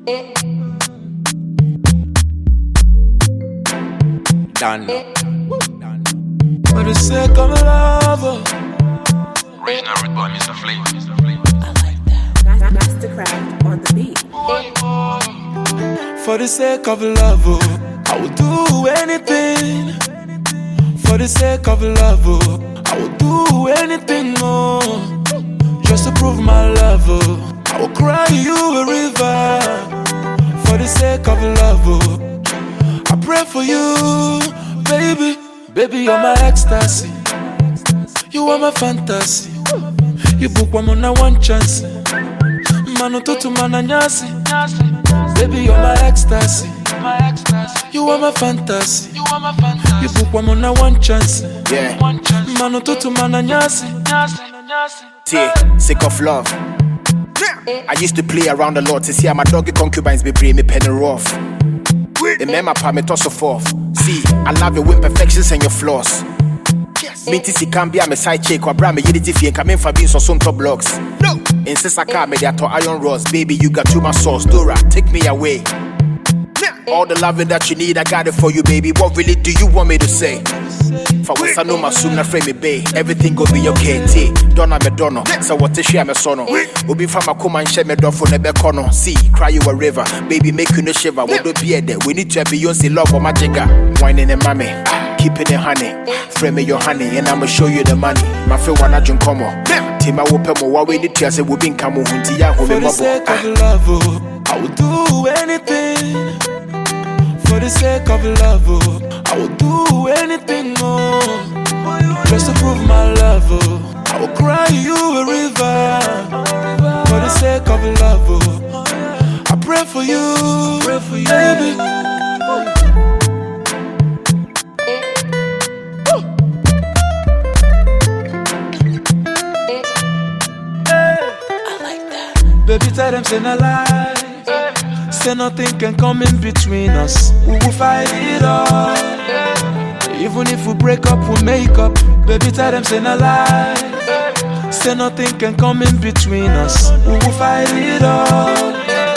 Done. For the sake of love. Original root boy, Mr. Flame. I like that. Mastercraft on the beat. For the sake of love, I will do anything. For the sake of love, I will do anything more. Just to prove my love, I will cry you a river. For the sake of love, I pray for you, baby. Baby, you're my ecstasy. You are my fantasy. You book one on one chance. Manu tutu mananyasi. Baby, you're my ecstasy. You are my fantasy. You book one on one chance. Yeah. Manu tutu mananyasi. Sick of love. I used to play around a lot to see how my doggy concubines be bring me penny rough. The mema pa me toss forth. See, I love your imperfections and your flaws. Minty si can be a side check or brand me yidity fee and come in for being so some top blocks. No, insist I can't make that to iron rods. Baby, you got too much sauce. Dora, take me away. All the loving that you need, I got it for you, baby. What really do you want me to say? For once I know my soon I frame me bay. Everything go be okay, T. Donna Madonna. So what to share me sono. We'll be from a come and share me door for the becono. See, cry you a river. Baby, make you no shiver. What do be there? We need to have Beyonce love or my jigger. Whining and mommy. Keeping it honey. Frame me your honey and I'ma show you the money. My feel one I drink come on. Tima will pay more. What we need to say we've been coming home to ya. For the sake of love, I will do anything. For the sake of love, I will do anything more. Just to prove my love, I will cry you a river. For the sake of love, I pray for you, baby. I like that. Baby, tell them say no lie. Say nothing can come in between us. We will fight it all. Even if we break up, we make up. Baby, tell them say no lie. Say nothing can come in between us. We will fight it all.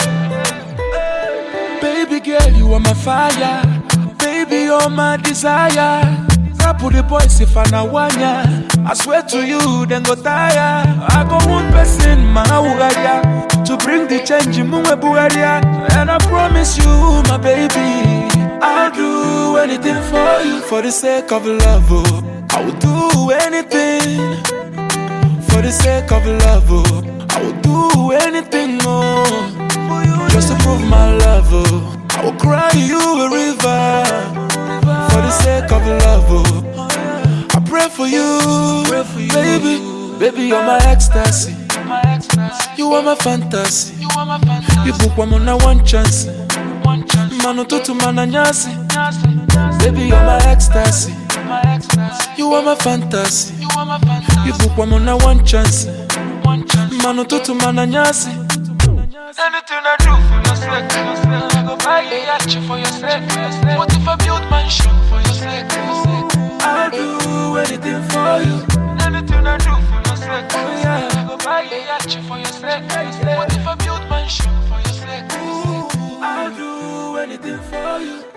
Baby girl, you are my fire. Baby, you're my desire. Put the boys if I na wanya. I swear to you, then go tire. I go one person, man, to bring the change in Mwe Bugaria. And I promise you, my baby, I'll do anything for you. For the sake of love, I will do anything. For the sake of love, I will do anything more. Just to prove my love, I will cry you a river. For the sake of love, I pray for you, baby. Baby, you're my ecstasy. You are my fantasy. You book one on one chance. Manu tutu mananyasi. Baby, you're my ecstasy. You are my fantasy. You book one on one chance. Manu tutu mananyasi. Anything I do for your sake, I go buy a yacht for your sake. What if I build mansion for your sake? I'll do anything for you. Anything I do for your sake, I go buy a yacht for your sake. What if I build mansion for your sake? I'll do anything for you.